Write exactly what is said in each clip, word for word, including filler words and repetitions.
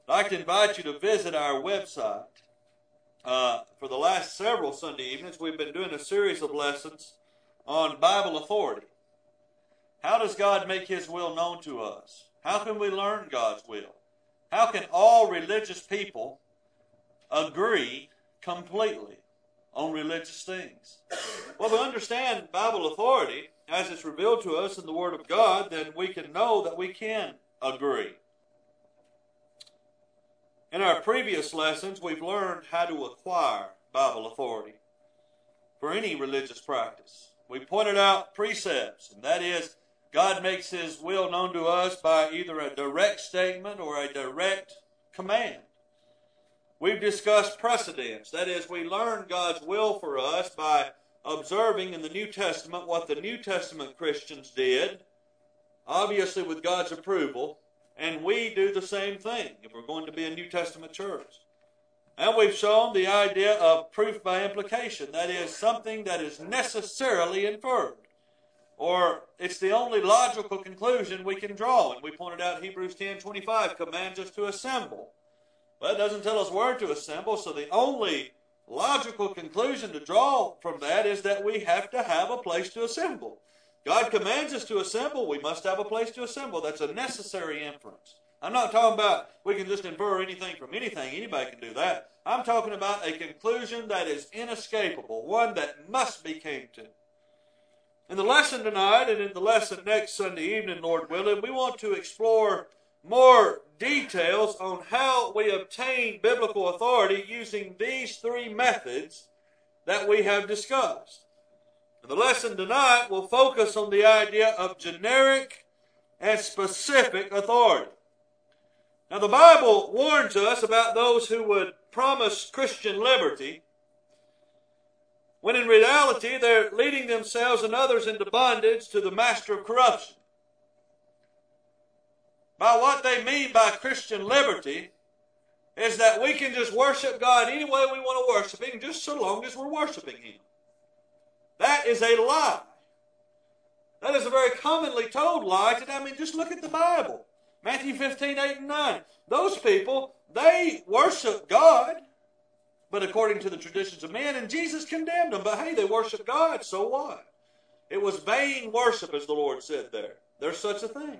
I'd like to invite you to visit our website. Uh, for the last several Sunday evenings, we've been doing a series of lessons on Bible authority. How does God make His will known to us? How can we learn God's will? How can all religious people agree completely on religious things? Well, if we understand Bible authority as it's revealed to us in the Word of God, then we can know that we can agree. In our previous lessons, we've learned how to acquire Bible authority for any religious practice. We pointed out precepts, and that is, God makes His will known to us by either a direct statement or a direct command. We've discussed precedents. That is, we learn God's will for us by observing in the New Testament what the New Testament Christians did, obviously with God's approval, and we do the same thing if we're going to be a New Testament church. And we've shown the idea of proof by implication. That is, something that is necessarily inferred, or it's the only logical conclusion we can draw. And we pointed out Hebrews ten twenty-five commands us to assemble. Well, it doesn't tell us where to assemble, so the only logical conclusion to draw from that is that we have to have a place to assemble. God commands us to assemble, we must have a place to assemble. That's a necessary inference. I'm not talking about we can just infer anything from anything. Anybody can do that. I'm talking about a conclusion that is inescapable, one that must be came to. In the lesson tonight and in the lesson next Sunday evening, Lord willing, we want to explore more details on how we obtain biblical authority using these three methods that we have discussed. And the lesson tonight will focus on the idea of generic and specific authority. Now, the Bible warns us about those who would promise Christian liberty, when in reality they're leading themselves and others into bondage to the master of corruption. By what they mean by Christian liberty is that we can just worship God any way we want to worship Him, just so long as we're worshiping Him. That is a lie. That is a very commonly told lie today. I mean, just look at the Bible. Matthew fifteen, eight and nine. Those people, they worship God, but according to the traditions of men, and Jesus condemned them. But hey, they worship God, so what? It was vain worship, as the Lord said there. There's such a thing.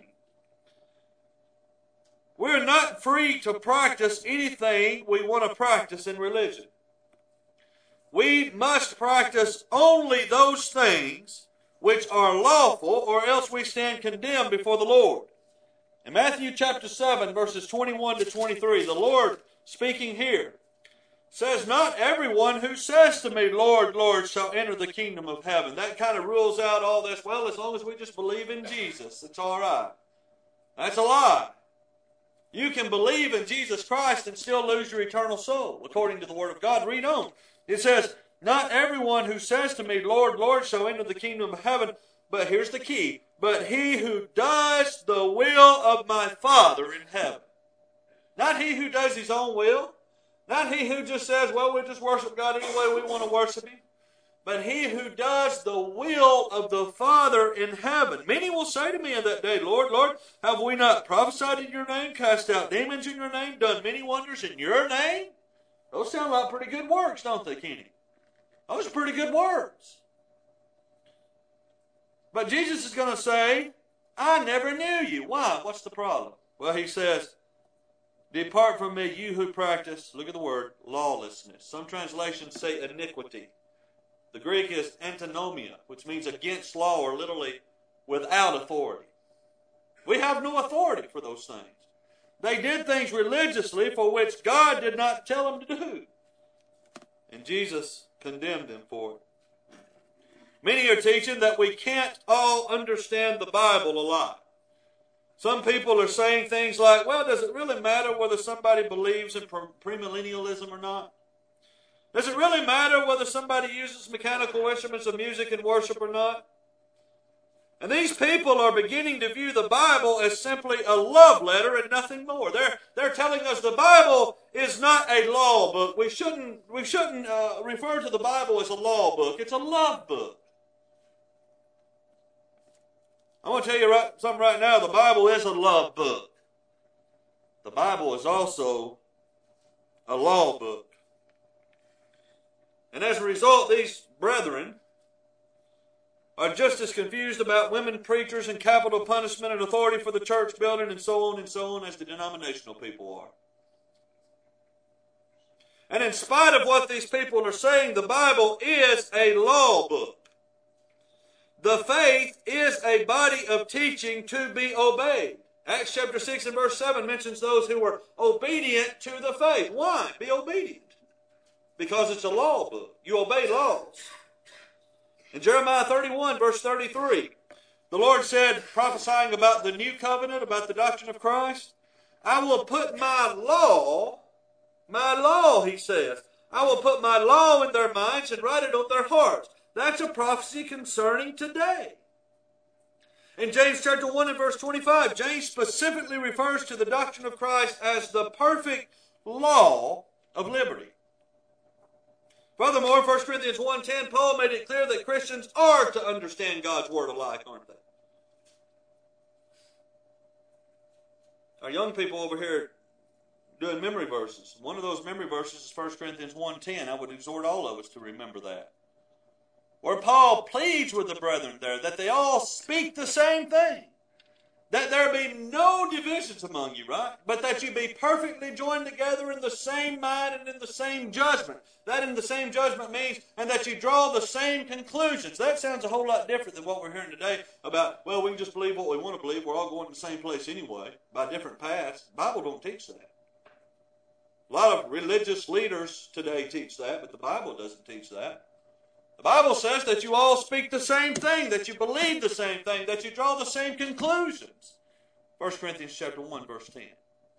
We're not free to practice anything we want to practice in religion. We must practice only those things which are lawful, or else we stand condemned before the Lord. In Matthew chapter seven, verses twenty-one to twenty-three, the Lord speaking here says, "Not everyone who says to me, Lord, Lord, shall enter the kingdom of heaven." That kind of rules out all this. Well, as long as we just believe in Jesus, it's all right. That's a lie. You can believe in Jesus Christ and still lose your eternal soul, according to the Word of God. Read on. It says, "Not everyone who says to me, Lord, Lord, shall enter the kingdom of heaven." But here's the key. "But he who does the will of my Father in heaven." Not he who does his own will. Not he who just says, well, we'll just worship God any way we want to worship Him. But he who does the will of the Father in heaven. Many will say to me in that day, Lord, Lord, have we not prophesied in your name, cast out demons in your name, done many wonders in your name? Those sound like pretty good works, don't they, Kenny? Those are pretty good words. But Jesus is going to say, I never knew you. Why? What's the problem? Well, He says, depart from me, you who practice, look at the word, lawlessness. Some translations say iniquity. The Greek is antinomia, which means against law, or literally without authority. We have no authority for those things. They did things religiously for which God did not tell them to do. And Jesus condemned them for it. Many are teaching that we can't all understand the Bible a lot. Some people are saying things like, well, does it really matter whether somebody believes in premillennialism or not? Does it really matter whether somebody uses mechanical instruments of music in worship or not? And these people are beginning to view the Bible as simply a love letter and nothing more. They're, they're telling us the Bible is not a law book. We shouldn't, we shouldn't uh, refer to the Bible as a law book. It's a love book. I want to tell you right, something right now. The Bible is a love book. the Bible is also a law book. And as a result, these brethren are just as confused about women preachers and capital punishment and authority for the church building and so on and so on as the denominational people are. And in spite of what these people are saying, the Bible is a law book. The faith is a body of teaching to be obeyed. Acts chapter six and verse seven mentions those who were obedient to the faith. Why? Be obedient. Because it's a law book. You obey laws. In Jeremiah thirty-one, verse thirty-three, the Lord said, prophesying about the new covenant, about the doctrine of Christ, I will put my law, my law, he says, I will put my law in their minds and write it on their hearts. That's a prophecy concerning today. In James chapter one and verse twenty-five, James specifically refers to the doctrine of Christ as the perfect law of liberty. Furthermore, First Corinthians one ten, Paul made it clear that Christians are to understand God's word alike, aren't they? Our young people over here doing memory verses. One of those memory verses is First Corinthians one ten. I would exhort all of us to remember that. Where Paul pleads with the brethren there that they all speak the same thing. That there be no divisions among you, right? But that you be perfectly joined together in the same mind and in the same judgment. That in the same judgment means, and that you draw the same conclusions. That sounds a whole lot different than what we're hearing today about, well, we can just believe what we want to believe. We're all going to the same place anyway, by different paths. The Bible don't teach that. A lot of religious leaders today teach that, but the Bible doesn't teach that. The Bible says that you all speak the same thing, that you believe the same thing, that you draw the same conclusions. First Corinthians chapter one, verse ten.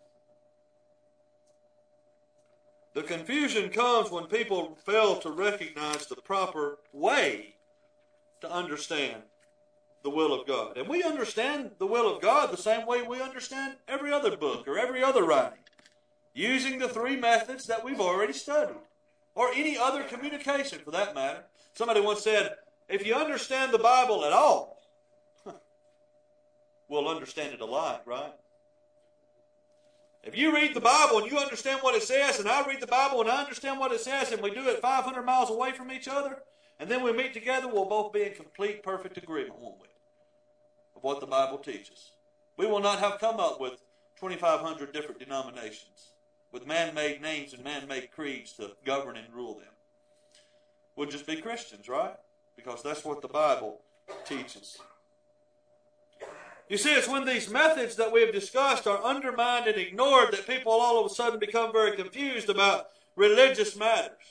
The confusion comes when people fail to recognize the proper way to understand the will of God. And we understand the will of God the same way we understand every other book or every other writing, using the three methods that we've already studied, or any other communication for that matter. Somebody once said, if you understand the Bible at all, we'll understand it alike, right? If you read the Bible and you understand what it says, and I read the Bible and I understand what it says, and we do it five hundred miles away from each other, and then we meet together, we'll both be in complete, perfect agreement, won't we, of what the Bible teaches. We will not have come up with twenty-five hundred different denominations with man-made names and man-made creeds to govern and rule them. We'll just be Christians, right? Because that's what the Bible teaches. You see, it's when these methods that we have discussed are undermined and ignored that people all of a sudden become very confused about religious matters.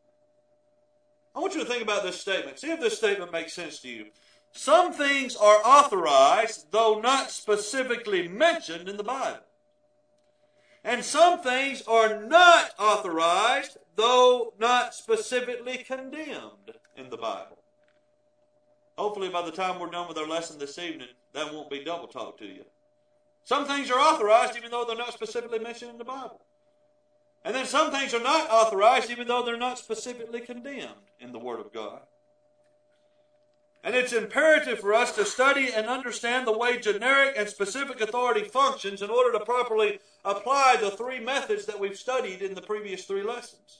I want you to think about this statement. See if this statement makes sense to you. Some things are authorized, though not specifically mentioned in the Bible. And some things are not authorized, though not specifically condemned in the Bible. Hopefully by the time we're done with our lesson this evening, that won't be double talk to you. Some things are authorized even though they're not specifically mentioned in the Bible. And then some things are not authorized even though they're not specifically condemned in the Word of God. And it's imperative for us to study and understand the way generic and specific authority functions in order to properly apply the three methods that we've studied in the previous three lessons.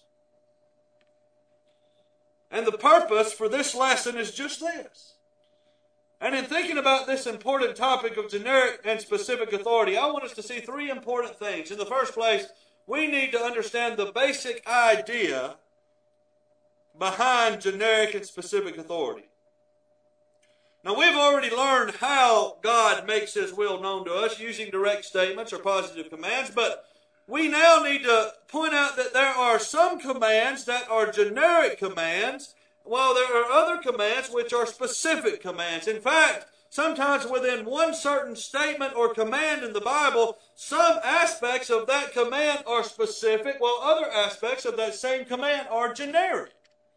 And the purpose for this lesson is just this. And in thinking about this important topic of generic and specific authority, I want us to see three important things. In the first place, we need to understand the basic idea behind generic and specific authority. Now, we've already learned how God makes His will known to us using direct statements or positive commands, but we now need to point out that there are some commands that are generic commands, while there are other commands which are specific commands. In fact, sometimes within one certain statement or command in the Bible, some aspects of that command are specific, while other aspects of that same command are generic.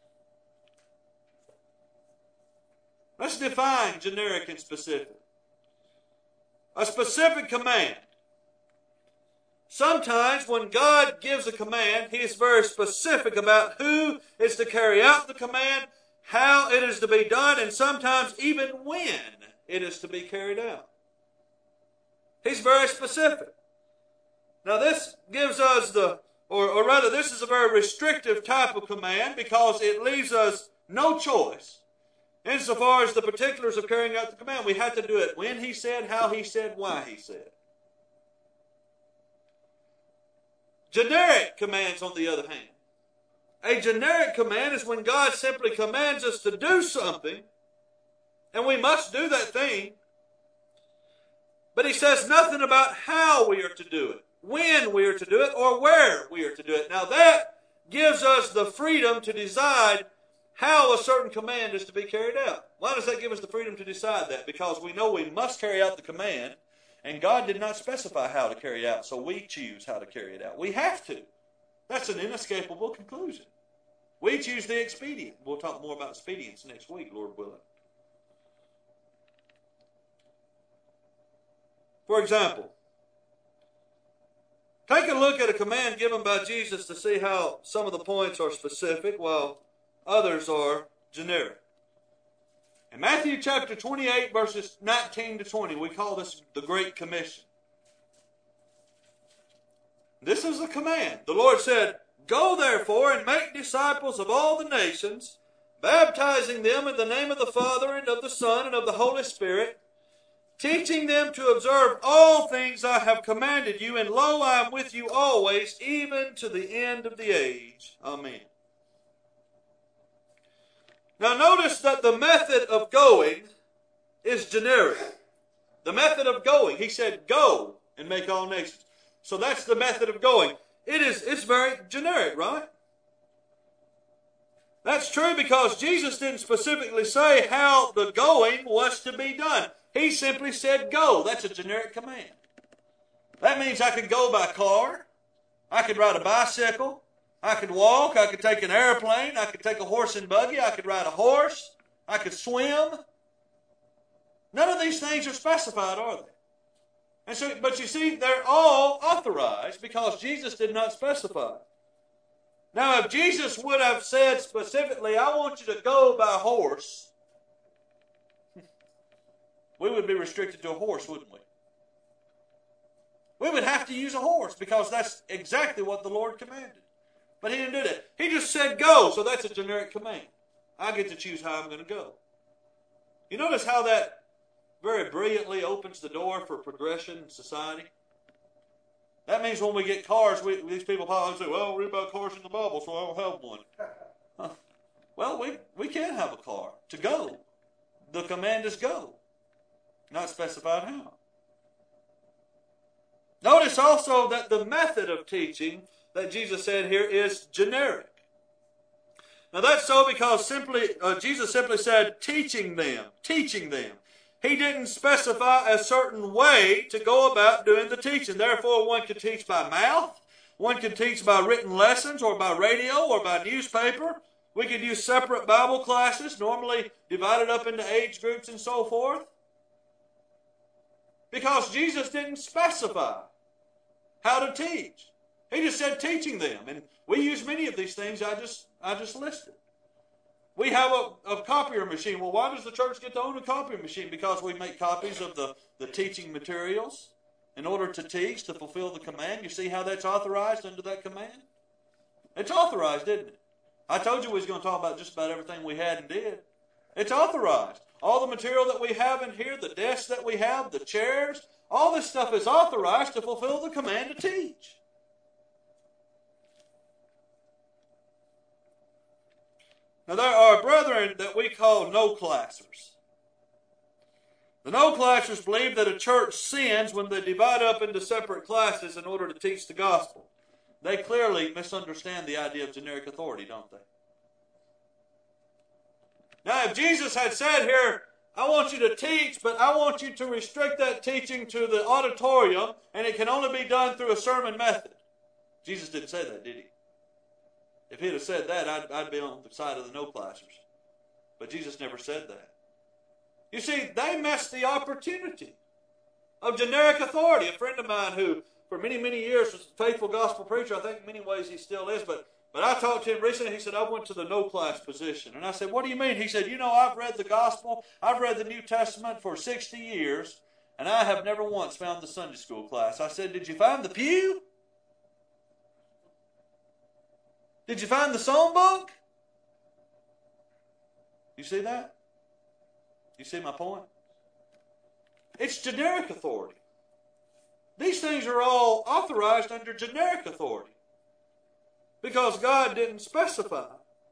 Let's define generic and specific. A specific command. Sometimes when God gives a command, He is very specific about who is to carry out the command, how it is to be done, and sometimes even when it is to be carried out. He's very specific. Now this gives us the, or, or rather this is a very restrictive type of command because it leaves us no choice insofar as the particulars of carrying out the command. We have to do it when he said, how he said, why he said. Generic commands, on the other hand. A generic command is when God simply commands us to do something, and we must do that thing, but he says nothing about how we are to do it, when we are to do it, or where we are to do it. Now that gives us the freedom to decide how a certain command is to be carried out. Why does that give us the freedom to decide that? Because we know we must carry out the command, and God did not specify how to carry it out, so we choose how to carry it out. We have to. That's an inescapable conclusion. We choose the expedient. We'll talk more about expedience next week, Lord willing. For example, take a look at a command given by Jesus to see how some of the points are specific while others are generic. In Matthew chapter twenty-eight, verses nineteen to twenty, we call this the Great Commission. This is the command. The Lord said, "Go therefore and make disciples of all the nations, baptizing them in the name of the Father and of the Son and of the Holy Spirit, teaching them to observe all things I have commanded you, and lo, I am with you always, even to the end of the age." Amen. Now notice that the method of going is generic. The method of going, he said, go and make all nations. So that's the method of going. It is, it's very generic, right? That's true because Jesus didn't specifically say how the going was to be done. He simply said go. That's a generic command. That means I could go by car. I could ride a bicycle. I could walk. I could take an airplane. I could take a horse and buggy. I could ride a horse. I could swim. None of these things are specified, are they? And so, but you see, they're all authorized because Jesus did not specify. Now, if Jesus would have said specifically, I want you to go by horse, we would be restricted to a horse, wouldn't we? We would have to use a horse because that's exactly what the Lord commanded. But he didn't do that. He just said go, so that's a generic command. I get to choose how I'm going to go. You notice how that very brilliantly opens the door for progression in society? That means when we get cars, we, these people probably say, well, I don't read about cars in the Bible, so I don't have one. Huh. Well, we, we can have a car to go. The command is go. Not specified how. Notice also that the method of teaching that Jesus said here is generic. Now that's so because simply uh, Jesus simply said teaching them, teaching them. He didn't specify a certain way to go about doing the teaching. Therefore, one could teach by mouth, one could teach by written lessons or by radio or by newspaper. We could use separate Bible classes, normally divided up into age groups and so forth. Because Jesus didn't specify how to teach. He just said teaching them. And we use many of these things I just I just listed. We have a, a copier machine. Well, why does the church get to own a copier machine? Because we make copies of the, the teaching materials in order to teach, to fulfill the command. You see how that's authorized under that command? It's authorized, isn't it? I told you we was going to talk about just about everything we had and did. It's authorized. All the material that we have in here, the desks that we have, the chairs, all this stuff is authorized to fulfill the command to teach. Now there are brethren that we call no-classers. The no-classers believe that a church sins when they divide up into separate classes in order to teach the gospel. They clearly misunderstand the idea of generic authority, don't they? Now if Jesus had said here, I want you to teach, but I want you to restrict that teaching to the auditorium, and it can only be done through a sermon method. Jesus didn't say that, did he? If he'd have said that, I'd, I'd be on the side of the no-classers. But Jesus never said that. You see, they missed the opportunity of generic authority. A friend of mine who, for many, many years, was a faithful gospel preacher, I think in many ways he still is, but But I talked to him recently. He said, I went to the no-class position. And I said, what do you mean? He said, you know, I've read the gospel. I've read the New Testament for sixty years, and I have never once found the Sunday school class. I said, did you find the pew? Did you find the song book? You see that? You see my point? It's generic authority. These things are all authorized under generic authority because God didn't specify.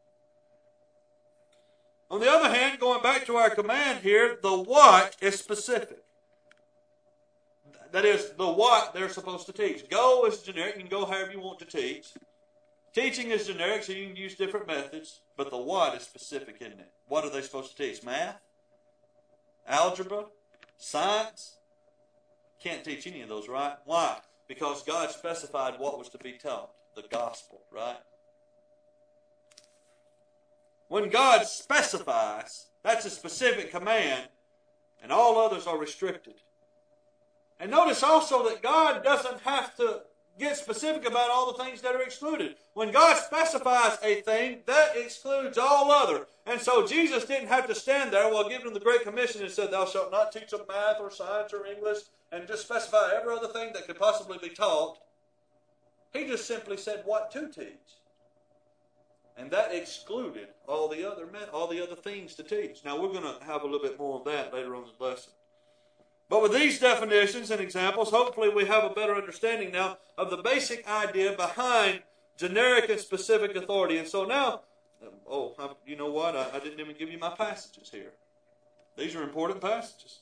On the other hand, going back to our command here, the what is specific. That is, the what they're supposed to teach. Go is generic. You can go however you want to teach. Teaching is generic, so you can use different methods. But the what is specific, isn't it? What are they supposed to teach? Math? Algebra? Science? Can't teach any of those, right? Why? Because God specified what was to be taught. The gospel, right? When God specifies, that's a specific command, and all others are restricted. And notice also that God doesn't have to get specific about all the things that are excluded. When God specifies a thing, that excludes all other. And so Jesus didn't have to stand there while giving them the Great Commission and said, thou shalt not teach them math or science or English, and just specify every other thing that could possibly be taught. He just simply said what to teach. And that excluded all the other all the other things to teach. Now we're going to have a little bit more of that later on in the lesson. But with these definitions and examples, hopefully we have a better understanding now of the basic idea behind generic and specific authority. And so now, oh, you know what? I, I didn't even give you my passages here. These are important passages.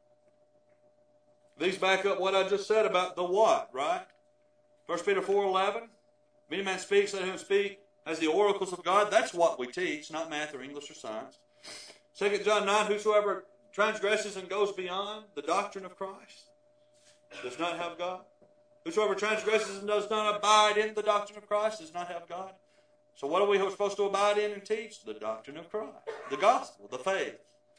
These back up what I just said about the what, right? First Peter four eleven. If any man speaks, let him speak as the oracles of God. That's what we teach, not math or English or science. Second John nine, whosoever transgresses and goes beyond the doctrine of Christ does not have God. Whosoever transgresses and does not abide in the doctrine of Christ does not have God. So what are we supposed to abide in and teach? The doctrine of Christ, the gospel, the faith.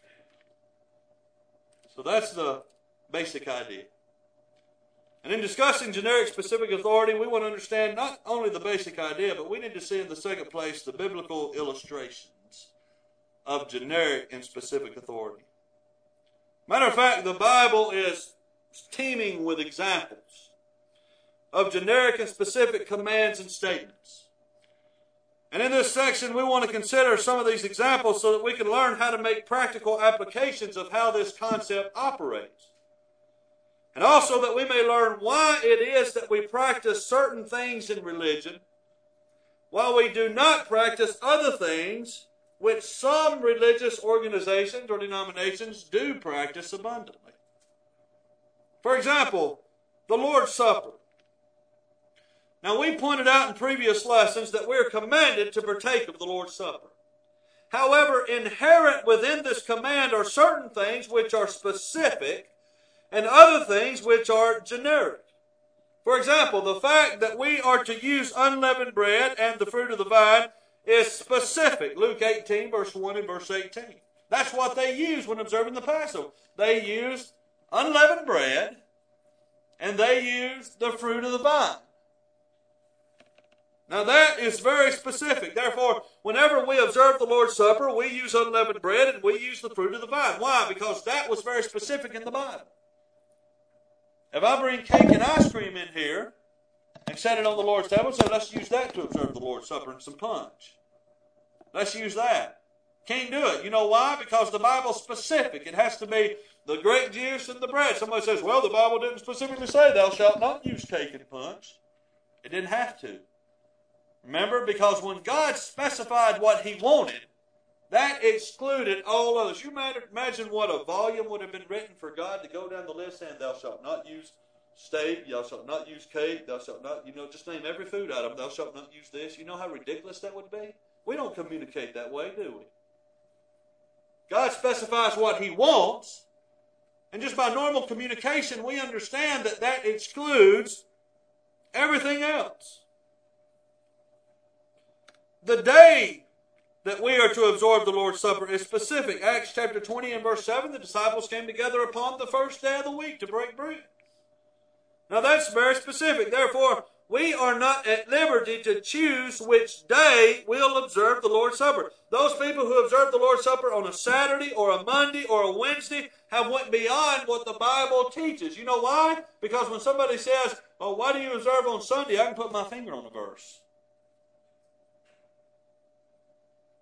So that's the basic idea. And in discussing generic specific authority, we want to understand not only the basic idea, but we need to see in the second place the biblical illustrations of generic and specific authority. Matter of fact, the Bible is teeming with examples of generic and specific commands and statements. And in this section, we want to consider some of these examples so that we can learn how to make practical applications of how this concept operates. And also that we may learn why it is that we practice certain things in religion while we do not practice other things which some religious organizations or denominations do practice abundantly. For example, the Lord's Supper. Now, we pointed out in previous lessons that we are commanded to partake of the Lord's Supper. However, inherent within this command are certain things which are specific and other things which are generic. For example, the fact that we are to use unleavened bread and the fruit of the vine is specific. Luke eighteen, verse one and verse eighteen. That's what they used when observing the Passover. They used unleavened bread and they used the fruit of the vine. Now that is very specific. Therefore, whenever we observe the Lord's Supper, we use unleavened bread and we use the fruit of the vine. Why? Because that was very specific in the Bible. If I bring cake and ice cream in here and set it on the Lord's table, say, let's use that to observe the Lord's Supper and some punch. Let's use that. Can't do it. You know why? Because the Bible's specific. It has to be the grape juice and the bread. Somebody says, well, the Bible didn't specifically say thou shalt not use cake and punch. It didn't have to. Remember, because when God specified what He wanted, that excluded all others. You imagine what a volume would have been written for God to go down the list saying, thou shalt not use steak, thou shalt not use cake, thou shalt not, you know, just name every food item, thou shalt not use this. You know how ridiculous that would be? We don't communicate that way, do we? God specifies what He wants, and just by normal communication, we understand that that excludes everything else. The day that we are to absorb the Lord's Supper is specific. Acts chapter twenty and verse seven, the disciples came together upon the first day of the week to break bread. Now that's very specific. Therefore, we are not at liberty to choose which day we'll observe the Lord's Supper. Those people who observe the Lord's Supper on a Saturday or a Monday or a Wednesday have went beyond what the Bible teaches. You know why? Because when somebody says, oh, why do you observe on Sunday? I can put my finger on the verse.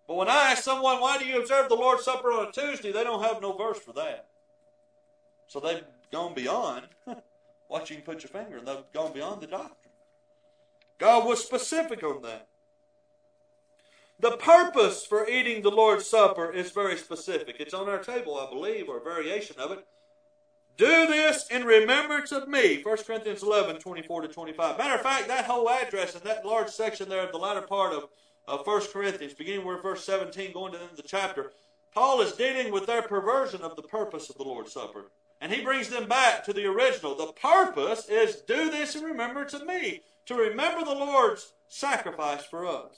But when I ask someone, why do you observe the Lord's Supper on a Tuesday, they don't have no verse for that. So they've gone beyond what you can put your finger in. They've gone beyond the doctrine. God was specific on that. The purpose for eating the Lord's Supper is very specific. It's on our table, I believe, or a variation of it. Do this in remembrance of me. First Corinthians eleven, twenty-four to twenty-five. Matter of fact, that whole address in that large section there of the latter part of, of First Corinthians, beginning with verse seventeen, going to the end of the chapter, Paul is dealing with their perversion of the purpose of the Lord's Supper. And he brings them back to the original. The purpose is do this in remembrance of me. To remember the Lord's sacrifice for us.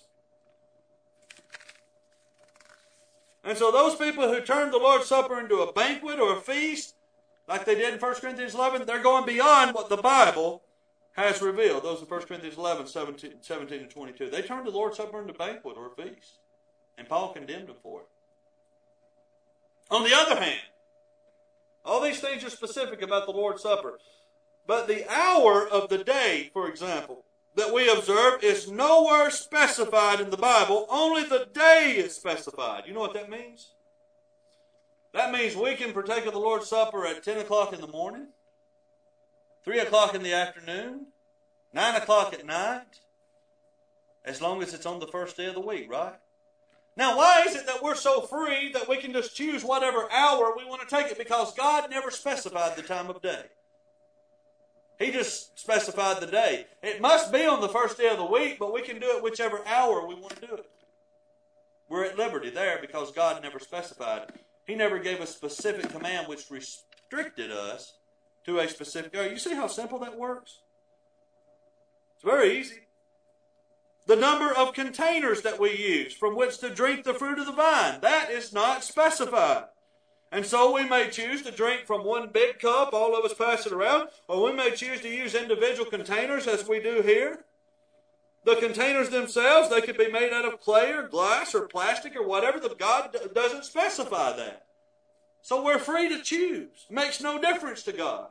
And so those people who turn the Lord's Supper into a banquet or a feast, like they did in First Corinthians eleven, they're going beyond what the Bible has revealed. Those in First Corinthians eleven, seventeen, seventeen and twenty-two. They turned the Lord's Supper into a banquet or a feast. And Paul condemned them for it. On the other hand, all these things are specific about the Lord's Supper. But the hour of the day, for example, that we observe is nowhere specified in the Bible. Only the day is specified. You know what that means? That means we can partake of the Lord's Supper at ten o'clock in the morning, three o'clock in the afternoon, nine o'clock at night, as long as it's on the first day of the week, right? Now, why is it that we're so free that we can just choose whatever hour we want to take it? Because God never specified the time of day. He just specified the day. It must be on the first day of the week, but we can do it whichever hour we want to do it. We're at liberty there because God never specified. He never gave a specific command which restricted us to a specific area. You see how simple that works? It's very easy. The number of containers that we use from which to drink the fruit of the vine, that is not specified. And so we may choose to drink from one big cup, all of us pass it around, or we may choose to use individual containers as we do here. The containers themselves, they could be made out of clay or glass or plastic or whatever. The God doesn't specify that. So we're free to choose. It makes no difference to God.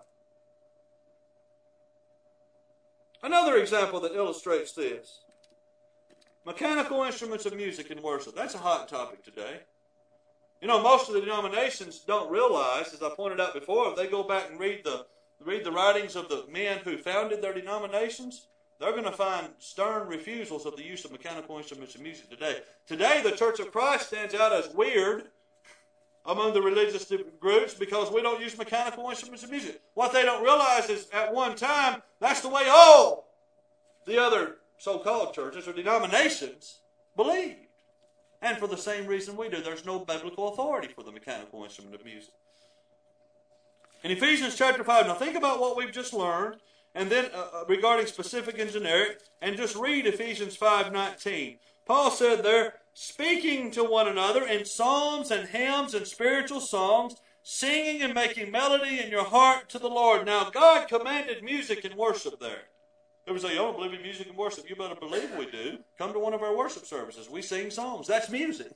Another example that illustrates this. Mechanical instruments of music and worship. That's a hot topic today. You know, most of the denominations don't realize, as I pointed out before, if they go back and read the read the writings of the men who founded their denominations, they're going to find stern refusals of the use of mechanical instruments of music today. Today, the Church of Christ stands out as weird among the religious groups because we don't use mechanical instruments of music. What they don't realize is at one time, that's the way all the other so-called churches or denominations believed. And for the same reason we do. There's no biblical authority for the mechanical instrument of music. In Ephesians chapter five, now think about what we've just learned, and then uh, regarding specific and generic, and just read Ephesians five nineteen. Paul said there, speaking to one another in psalms and hymns and spiritual songs, singing and making melody in your heart to the Lord. Now, God commanded music and worship there. People say, I don't believe in music and worship. You better believe we do. Come to one of our worship services. We sing psalms. That's music.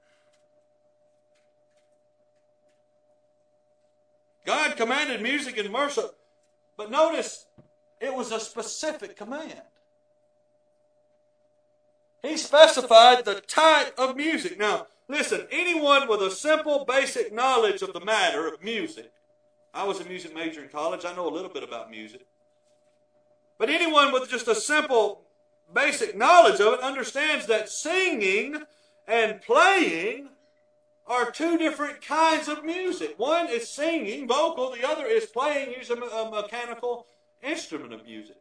God commanded music and worship. But notice, it was a specific command. He specified the type of music. Now, listen, anyone with a simple, basic knowledge of the matter of music. I was a music major in college. I know a little bit about music. But anyone with just a simple, basic knowledge of it understands that singing and playing are two different kinds of music. One is singing, vocal. The other is playing using a mechanical instrument of music.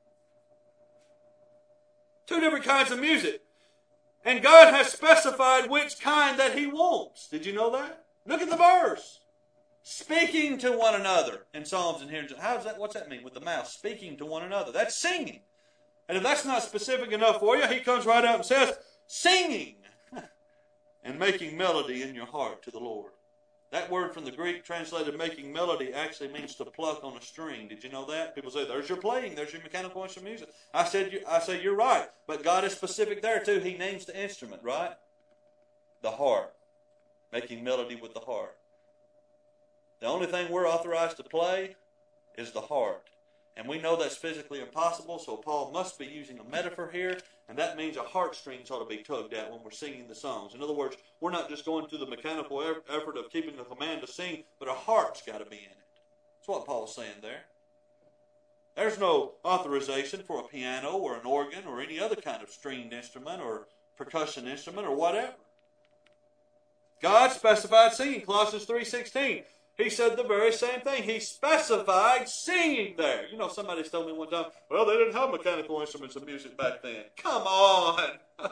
Two different kinds of music. And God has specified which kind that He wants. Did you know that? Look at the verse. Speaking to one another in psalms and hymns. How does that? What's that mean with the mouth? Speaking to one another. That's singing. And if that's not specific enough for you, he comes right out and says, singing and making melody in your heart to the Lord. That word from the Greek translated making melody actually means to pluck on a string. Did you know that? People say, there's your playing, there's your mechanical instrument music. I said, I say, you're right. But God is specific there too. He names the instrument, right? The heart. Making melody with the heart. The only thing we're authorized to play is the heart. And we know that's physically impossible, so Paul must be using a metaphor here, and that means our heartstrings ought to be tugged at when we're singing the songs. In other words, we're not just going through the mechanical effort of keeping the command to sing, but our heart's got to be in it. That's what Paul's saying there. There's no authorization for a piano or an organ or any other kind of stringed instrument or percussion instrument or whatever. God specified singing, Colossians three sixteen. He said the very same thing. He specified singing there. You know, somebody told me one time, well, they didn't have mechanical instruments of music back then. Come on.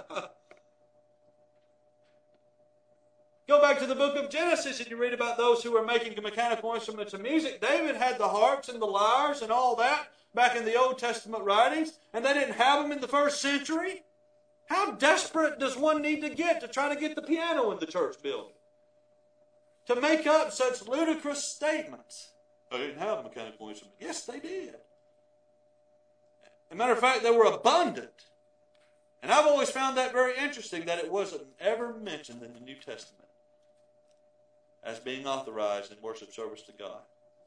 Go back to the book of Genesis and you read about those who were making mechanical instruments of music. David had the harps and the lyres and all that back in the Old Testament writings, and they didn't have them in the first century. How desperate does one need to get to try to get the piano in the church building? To make up such ludicrous statements. They didn't have mechanical instruments. Yes, they did. As a matter of fact, they were abundant. And I've always found that very interesting, that it wasn't ever mentioned in the New Testament as being authorized in worship service to God.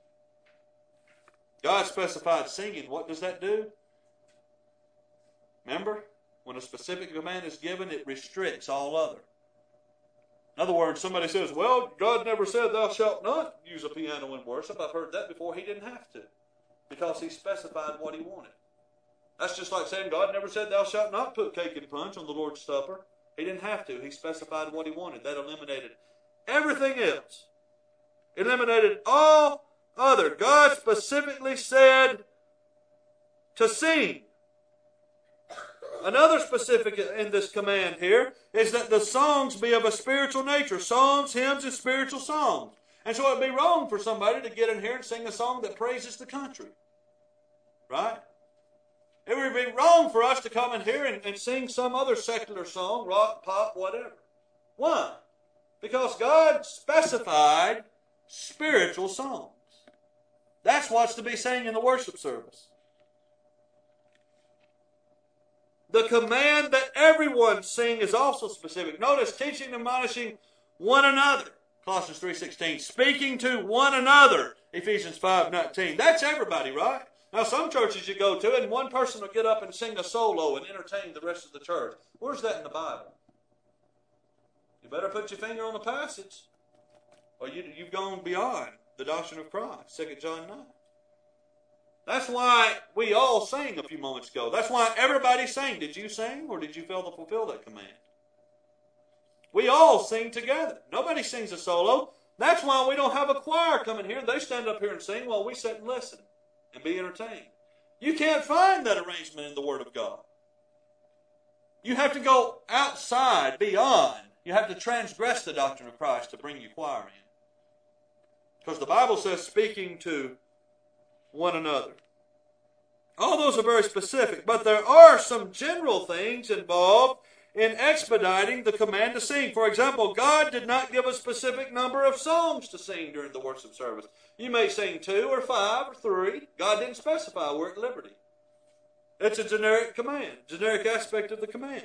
God specified singing. What does that do? Remember, when a specific command is given, it restricts all other. In other words, somebody says, well, God never said thou shalt not use a piano in worship. I've heard that before. He didn't have to, because he specified what he wanted. That's just like saying God never said thou shalt not put cake and punch on the Lord's Supper. He didn't have to. He specified what he wanted. That eliminated everything else. Eliminated all other. God specifically said to sing. Another specific in this command here is that the songs be of a spiritual nature. Psalms, hymns, and spiritual songs. And so it would be wrong for somebody to get in here and sing a song that praises the country. Right? It would be wrong for us to come in here and, and sing some other secular song, rock, pop, whatever. Why? Because God specified spiritual songs. That's what's to be sang in the worship service. The command that everyone sing is also specific. Notice, teaching and admonishing one another. Colossians three sixteen. Speaking to one another. Ephesians five nineteen. That's everybody, right? Now, some churches you go to, and one person will get up and sing a solo and entertain the rest of the church. Where's that in the Bible? You better put your finger on the passage, or you, you've gone beyond the doctrine of Christ. Second John nine. That's why we all sang a few moments ago. That's why everybody sang. Did you sing, or did you fail to fulfill that command? We all sing together. Nobody sings a solo. That's why we don't have a choir coming here. They stand up here and sing while we sit and listen and be entertained. You can't find that arrangement in the Word of God. You have to go outside, beyond. You have to transgress the doctrine of Christ to bring your choir in. Because the Bible says speaking to one another. All those are very specific, but there are some general things involved in expediting the command to sing. For example, God did not give a specific number of songs to sing during the worship service. You may sing two or five or three. God didn't specify. We're at liberty. It's a generic command, generic aspect of the command.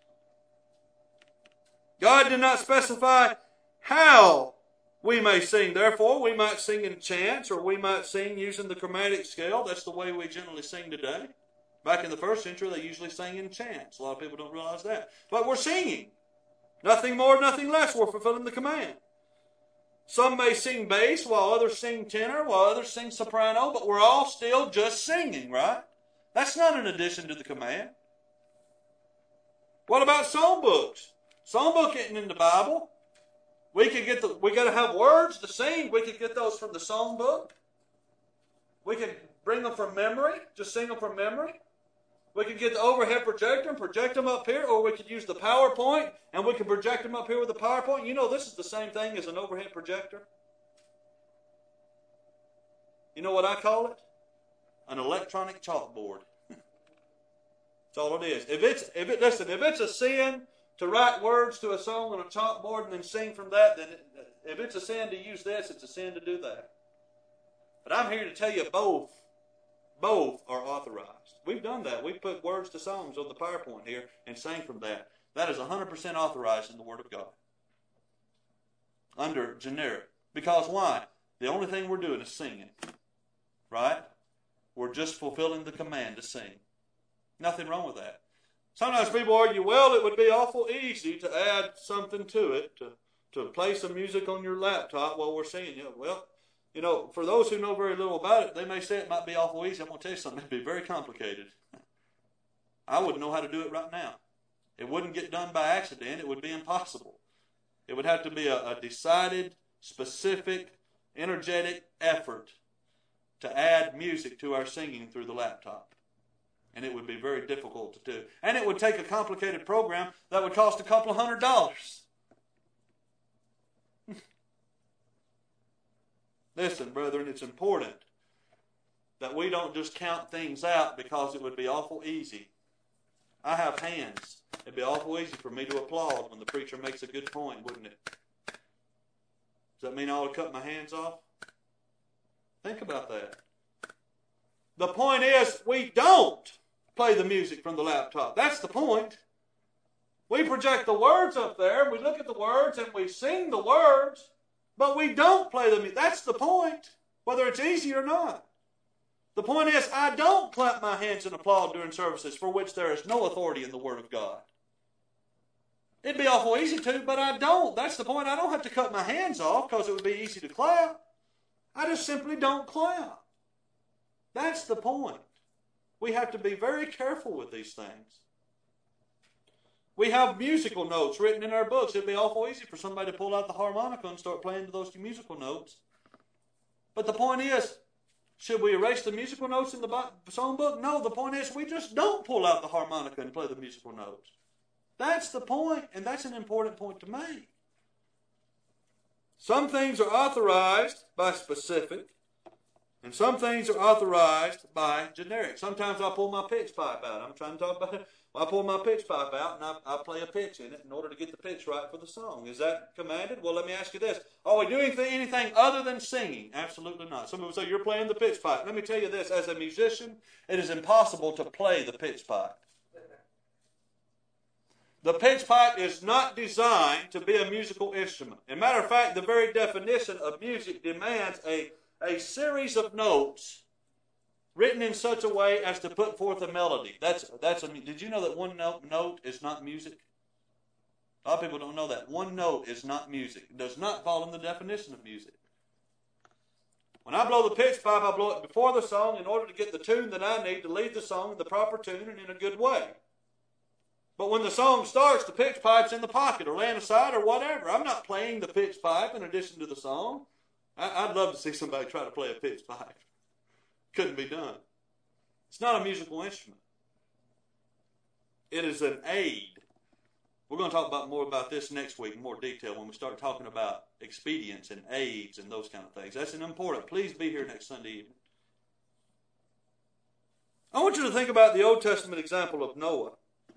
God did not specify how we may sing. Therefore, we might sing in chants, or we might sing using the chromatic scale. That's the way we generally sing today. Back in the first century, they usually sang in chants. A lot of people don't realize that. But we're singing. Nothing more, nothing less. We're fulfilling the command. Some may sing bass, while others sing tenor, while others sing soprano, but we're all still just singing, right? That's not an addition to the command. What about songbooks? Songbook isn't in the Bible. We could get the. We got to have words to sing. We could get those from the songbook. We could bring them from memory. Just sing them from memory. We could get the overhead projector and project them up here, or we could use the PowerPoint and we could project them up here with the PowerPoint. You know, this is the same thing as an overhead projector. You know what I call it? An electronic chalkboard. That's all it is. If it's if it listen, if it's a sin to write words to a song on a chalkboard and then sing from that, then it, if it's a sin to use this, it's a sin to do that. But I'm here to tell you both, both are authorized. We've done that. We've put words to songs on the PowerPoint here and sang from that. That is one hundred percent authorized in the Word of God. Under generic. Because why? The only thing we're doing is singing. Right? We're just fulfilling the command to sing. Nothing wrong with that. Sometimes people argue, well, it would be awful easy to add something to it, to, to play some music on your laptop while we're singing. You know, well, you know, for those who know very little about it, they may say it might be awful easy. I'm going to tell you something. It'd be very complicated. I wouldn't know how to do it right now. It wouldn't get done by accident. It would be impossible. It would have to be a, a decided, specific, energetic effort to add music to our singing through the laptop. And it would be very difficult to do. And it would take a complicated program that would cost a couple of hundred dollars. Listen, brethren, it's important that we don't just count things out because it would be awful easy. I have hands. It'd be awful easy for me to applaud when the preacher makes a good point, wouldn't it? Does that mean I ought to cut my hands off? Think about that. The point is, we don't play the music from the laptop. That's the point. We project the words up there, we look at the words, and we sing the words, but we don't play the music. That's the point, whether it's easy or not. The point is, I don't clap my hands and applaud during services for which there is no authority in the Word of God. It'd be awful easy to, but I don't. That's the point. I don't have to cut my hands off because it would be easy to clap. I just simply don't clap. That's the point. We have to be very careful with these things. We have musical notes written in our books. It'd be awful easy for somebody to pull out the harmonica and start playing to those musical notes. But the point is, should we erase the musical notes in the songbook? No, the point is we just don't pull out the harmonica and play the musical notes. That's the point, and that's an important point to make. Some things are authorized by specific, and some things are authorized by generic. Sometimes I pull my pitch pipe out. I'm trying to talk about it. I pull my pitch pipe out and I, I play a pitch in it in order to get the pitch right for the song. Is that commanded? Well, let me ask you this. Are we doing anything other than singing? Absolutely not. Some people say, you're playing the pitch pipe. Let me tell you this. As a musician, it is impossible to play the pitch pipe. The pitch pipe is not designed to be a musical instrument. As a matter of fact, the very definition of music demands a, a series of notes written in such a way as to put forth a melody. That's that's a, did you know that one note, note is not music? A lot of people don't know that. One note is not music. It does not fall in the definition of music. When I blow the pitch pipe, I blow it before the song in order to get the tune that I need to lead the song in the proper tune and in a good way. But when the song starts, the pitch pipe's in the pocket or laying aside or whatever. I'm not playing the pitch pipe in addition to the song. I, I'd love to see somebody try to play a pitch pipe. Couldn't be done. It's not a musical instrument. It is an aid. We're going to talk about more about this next week in more detail when we start talking about expedients and aids and those kind of things. That's an important. Please be here next Sunday evening. I want you to think about the Old Testament example of Noah.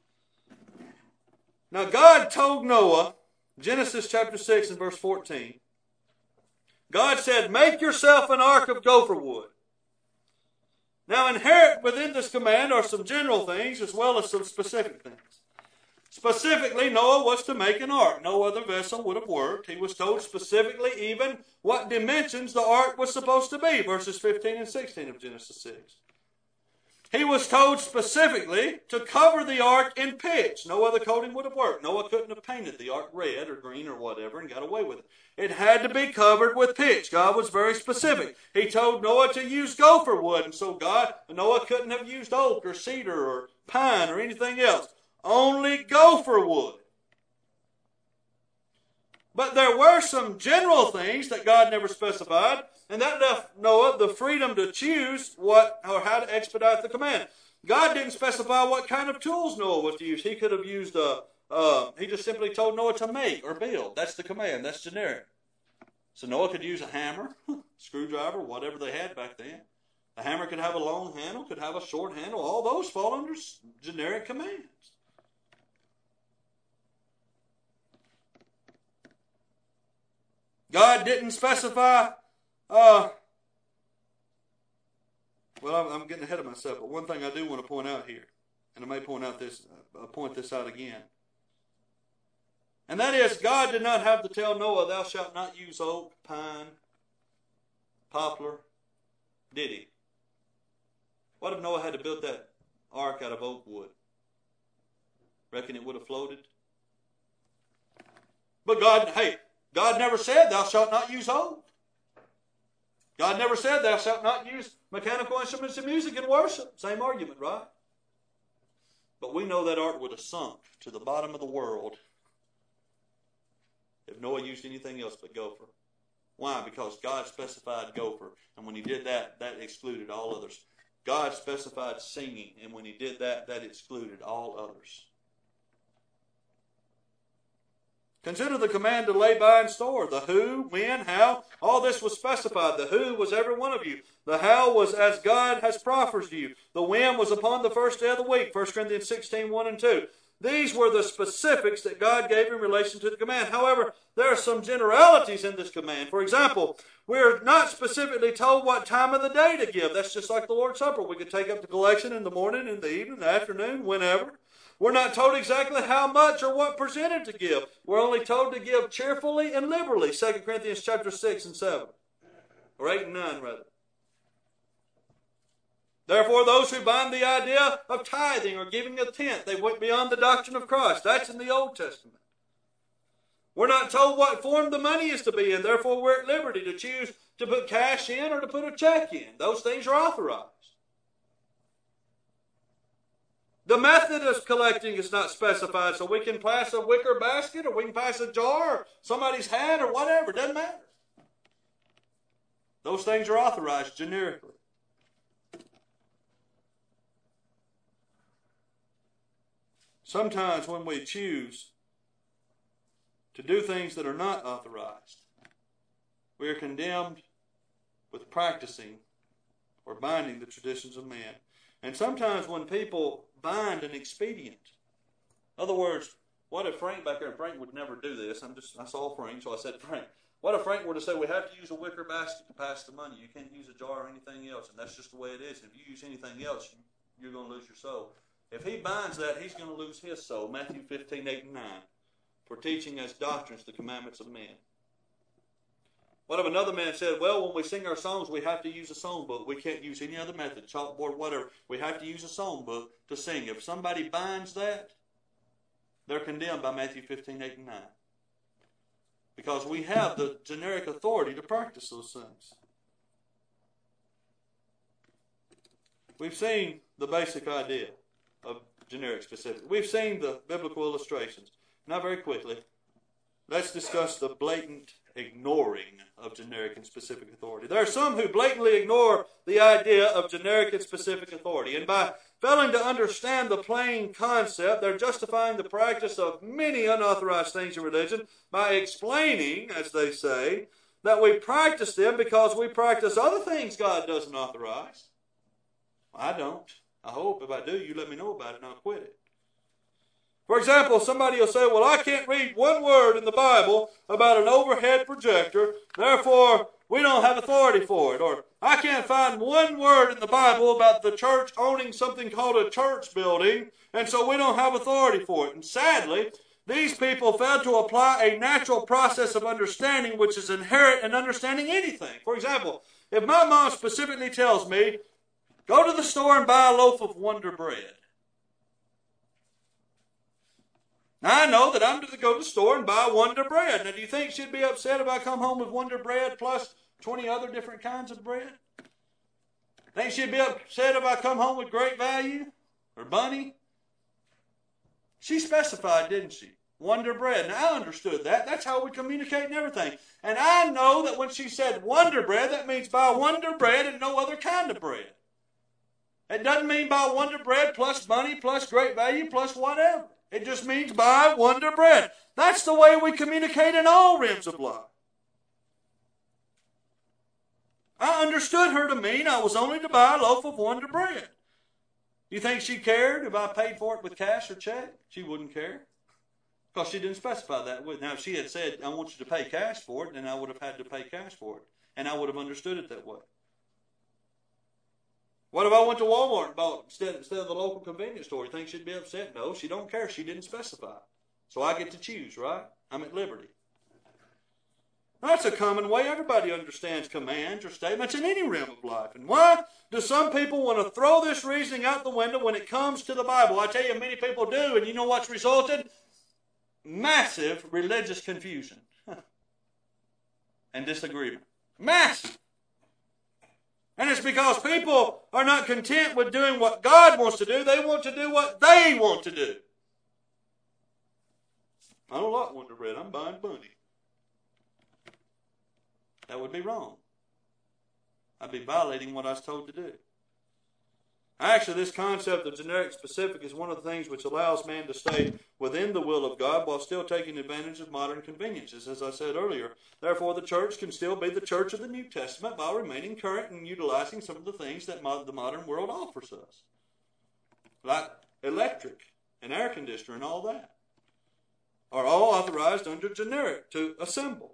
Now, God told Noah, Genesis chapter six and verse fourteen, God said, make yourself an ark of gopher wood. Now, inherent within this command are some general things as well as some specific things. Specifically, Noah was to make an ark. No other vessel would have worked. He was told specifically even what dimensions the ark was supposed to be, verses fifteen and sixteen of Genesis six. He was told specifically to cover the ark in pitch. No other coating would have worked. Noah couldn't have painted the ark red or green or whatever and got away with it. It had to be covered with pitch. God was very specific. He told Noah to use gopher wood, and so God, Noah couldn't have used oak or cedar or pine or anything else. Only gopher wood. But there were some general things that God never specified, and that left Noah the freedom to choose what or how to expedite the command. God didn't specify what kind of tools Noah was to use. He could have used a, uh, he just simply told Noah to make or build. That's the command. That's generic. So Noah could use a hammer, screwdriver, whatever they had back then. The hammer could have a long handle, could have a short handle. All those fall under generic commands. God didn't specify, uh, well, I'm, I'm getting ahead of myself, but one thing I do want to point out here, and I may point out this, uh, point this out again, and that is, God did not have to tell Noah, thou shalt not use oak, pine, poplar, did he? What if Noah had to build that ark out of oak wood? Reckon it would have floated? But God, hey, God never said thou shalt not use oak. God never said thou shalt not use mechanical instruments of music in worship. Same argument, right? But we know that ark would have sunk to the bottom of the world if Noah used anything else but gopher. Why? Because God specified gopher. And when he did that, that excluded all others. God specified singing. And when he did that, that excluded all others. Consider the command to lay by and store. The who, when, how, all this was specified. The who was every one of you. The how was as God has proffered you. The when was upon the first day of the week. First Corinthians sixteen, one and two. These were the specifics that God gave in relation to the command. However, there are some generalities in this command. For example, we're not specifically told what time of the day to give. That's just like the Lord's Supper. We could take up the collection in the morning, in the evening, the afternoon, whenever. We're not told exactly how much or what percentage to give. We're only told to give cheerfully and liberally. Second Corinthians chapter six and seven. Or eight and nine, rather. Therefore, those who bind the idea of tithing or giving a tenth, they went beyond the doctrine of Christ. That's in the Old Testament. We're not told what form the money is to be in. Therefore, we're at liberty to choose to put cash in or to put a check in. Those things are authorized. The method of collecting is not specified, so we can pass a wicker basket or we can pass a jar or somebody's hat or whatever. It doesn't matter. Those things are authorized generically. Sometimes when we choose to do things that are not authorized, we are condemned with practicing or binding the traditions of man. And sometimes when people bind an expedient, in other words, what if Frank back there, and Frank would never do this, I'm just, I saw Frank, so I said Frank, what if Frank were to say, we have to use a wicker basket to pass the money, you can't use a jar or anything else, and that's just the way it is. If you use anything else, you're going to lose your soul. If he binds that, he's going to lose his soul. Matthew fifteen, eight and nine. For teaching as doctrines the commandments of men. What if another man said, well, when we sing our songs, we have to use a song book. We can't use any other method, chalkboard, whatever. We have to use a song book to sing. If somebody binds that, they're condemned by Matthew fifteen, eight and nine. Because we have the generic authority to practice those things. We've seen the basic idea of generic specific. We've seen the biblical illustrations. Now, very quickly, let's discuss the blatant ignoring of generic and specific authority. There are some who blatantly ignore the idea of generic and specific authority, and by failing to understand the plain concept, they're justifying the practice of many unauthorized things in religion by explaining, as they say, that we practice them because we practice other things God doesn't authorize. I don't. I hope if I do, you let me know about it and I'll quit it. For example, somebody will say, well, I can't read one word in the Bible about an overhead projector, therefore we don't have authority for it. Or I can't find one word in the Bible about the church owning something called a church building, and so we don't have authority for it. And sadly, these people fail to apply a natural process of understanding which is inherent in understanding anything. For example, if my mom specifically tells me, go to the store and buy a loaf of Wonder Bread. Now, I know that I'm to go to the store and buy Wonder Bread. Now, do you think she'd be upset if I come home with Wonder Bread plus twenty other different kinds of bread? Think she'd be upset if I come home with Great Value or Bunny? She specified, didn't she? Wonder Bread. Now, I understood that. That's how we communicate and everything. And I know that when she said Wonder Bread, that means buy Wonder Bread and no other kind of bread. It doesn't mean buy Wonder Bread plus Bunny plus Great Value plus whatever. It just means buy Wonder Bread. That's the way we communicate in all realms of life. I understood her to mean I was only to buy a loaf of Wonder Bread. Do you think she cared if I paid for it with cash or check? She wouldn't care. Because she didn't specify that. Now, if she had said, I want you to pay cash for it, then I would have had to pay cash for it. And I would have understood it that way. What if I went to Walmart and bought instead, instead of the local convenience store? You think she'd be upset? No, she don't care. She didn't specify. So I get to choose, right? I'm at liberty. That's a common way everybody understands commands or statements in any realm of life. And why do some people want to throw this reasoning out the window when it comes to the Bible? I tell you, many people do, and you know what's resulted? Massive religious confusion and disagreement. Massive. And it's because people are not content with doing what God wants to do. They want to do what they want to do. I don't like Wonder Bread. I'm buying Bunny. That would be wrong. I'd be violating what I was told to do. Actually, this concept of generic specific is one of the things which allows man to stay within the will of God while still taking advantage of modern conveniences, as I said earlier. Therefore, the church can still be the church of the New Testament by remaining current and utilizing some of the things that the modern world offers us, like electric and air conditioner and all that, are all authorized under generic to assemble.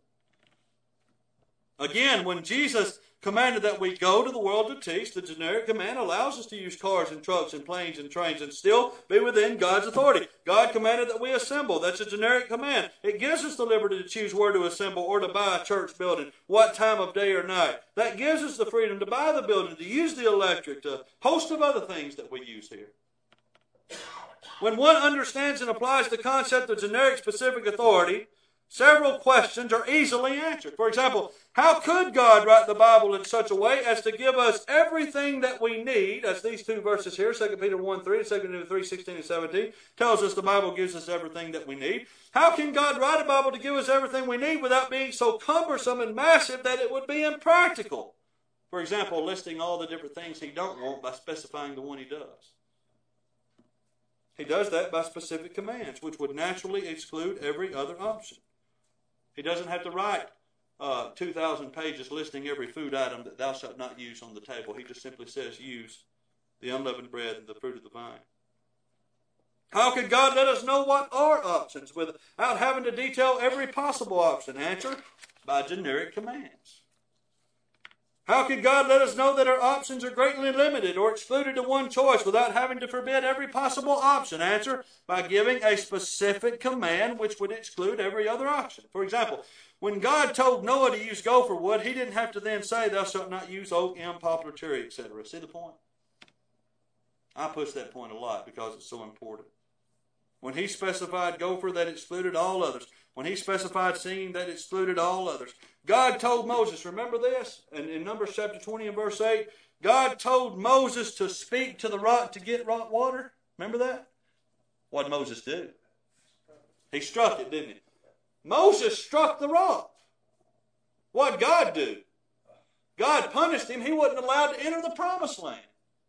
Again, when Jesus commanded that we go to the world to teach, the generic command allows us to use cars and trucks and planes and trains and still be within God's authority. God commanded that we assemble. That's a generic command. It gives us the liberty to choose where to assemble or to buy a church building, what time of day or night. That gives us the freedom to buy the building, to use the electric, to a host of other things that we use here. When one understands and applies the concept of generic specific authority, several questions are easily answered. For example, how could God write the Bible in such a way as to give us everything that we need, as these two verses here, Second Peter one three and Second Peter three sixteen and seventeen, tells us the Bible gives us everything that we need. How can God write a Bible to give us everything we need without being so cumbersome and massive that it would be impractical? For example, listing all the different things he don't want by specifying the one he does. He does that by specific commands, which would naturally exclude every other option. He doesn't have to write uh, two thousand pages listing every food item that thou shalt not use on the table. He just simply says, use the unleavened bread and the fruit of the vine. How could God let us know what are options without having to detail every possible option? Answer, by generic commands. How could God let us know that our options are greatly limited or excluded to one choice without having to forbid every possible option? Answer, by giving a specific command which would exclude every other option. For example, when God told Noah to use gopher wood, he didn't have to then say, thou shalt not use oak, elm, poplar, cherry, et cetera. See the point? I push that point a lot because it's so important. When he specified gopher, that excluded all others. When he specified singing, that excluded all others. God told Moses, remember this? And in Numbers chapter twenty and verse eight, God told Moses to speak to the rock to get rock water. Remember that? What did Moses do? He struck it, didn't he? Moses struck the rock. What did God do? God punished him. He wasn't allowed to enter the promised land.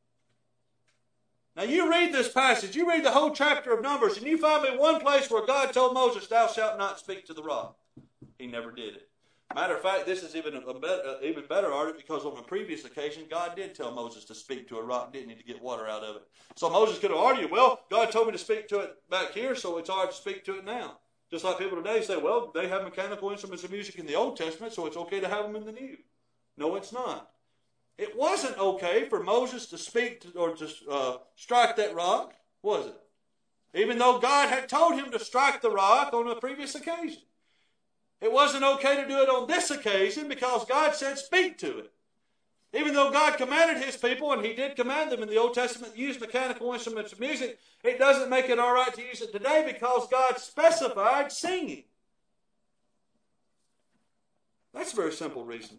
Now you read this passage, you read the whole chapter of Numbers, and you find me one place where God told Moses, thou shalt not speak to the rock. He never did it. Matter of fact, this is even a better, even better argument because on a previous occasion, God did tell Moses to speak to a rock, didn't he, to get water out of it. So Moses could have argued, well, God told me to speak to it back here, so it's hard to speak to it now. Just like people today say, well, they have mechanical instruments of music in the Old Testament, so it's okay to have them in the New. No, it's not. It wasn't okay for Moses to speak to, or to uh, strike that rock, was it? Even though God had told him to strike the rock on a previous occasion. It wasn't okay to do it on this occasion because God said speak to it. Even though God commanded his people, and he did command them in the Old Testament to use mechanical instruments of music, it doesn't make it all right to use it today because God specified singing. That's a very simple reason.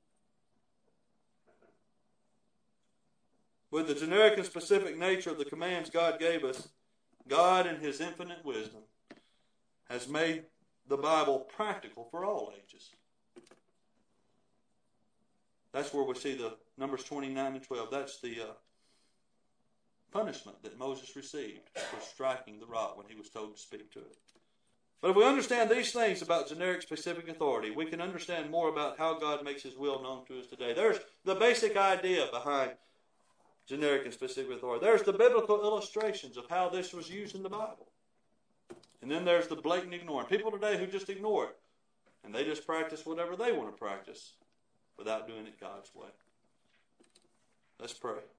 With the generic and specific nature of the commands God gave us, God in his infinite wisdom has made the Bible practical for all ages. That's where we see the Numbers twenty-nine and twelve. That's the uh, punishment that Moses received for striking the rock when he was told to speak to it. But if we understand these things about generic specific authority, we can understand more about how God makes his will known to us today. There's the basic idea behind generic and specific authority. There's the biblical illustrations of how this was used in the Bible. And then there's the blatant ignoring. People today who just ignore it. And they just practice whatever they want to practice without doing it God's way. Let's pray.